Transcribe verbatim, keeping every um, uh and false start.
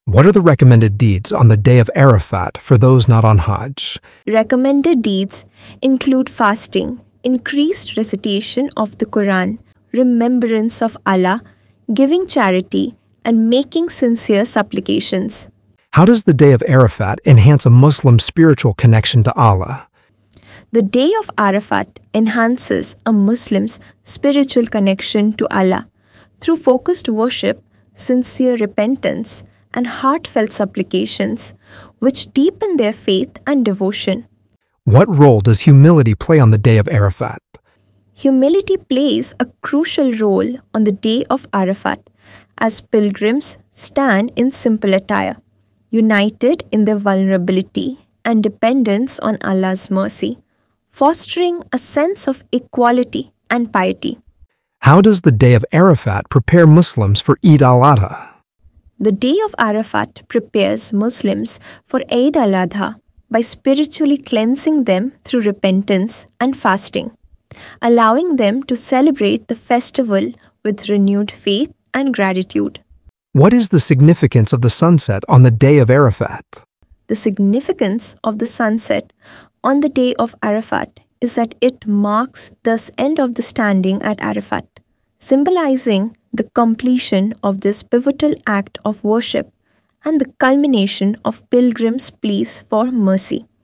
What are the recommended deeds on the day of Arafat for those not on Hajj? Recommended deeds include fasting, increased recitation of the Quran, remembrance of Allah, giving charity, and making sincere supplications. How does the day of Arafat enhance a Muslim's spiritual connection to Allah? The day of Arafat enhances a Muslim's spiritual connection to Allah through focused worship, sincere repentance, and heartfelt supplications, which deepen their faith and devotion. What role does humility play on the day of Arafat? Humility plays a crucial role on the day of Arafat as pilgrims stand in simple attire, united in their vulnerability and dependence on Allah's mercy, fostering a sense of equality and piety. How does the day of Arafat prepare Muslims for Eid al-Adha? The day of Arafat prepares Muslims for Eid al-Adha by spiritually cleansing them through repentance and fasting, allowing them to celebrate the festival with renewed faith and gratitude. What is the significance of the sunset on the day of Arafat? The significance of the sunset on the day of Arafat is that it marks the end of the standing at Arafat, symbolizing the completion of this pivotal act of worship and the culmination of pilgrims' pleas for mercy.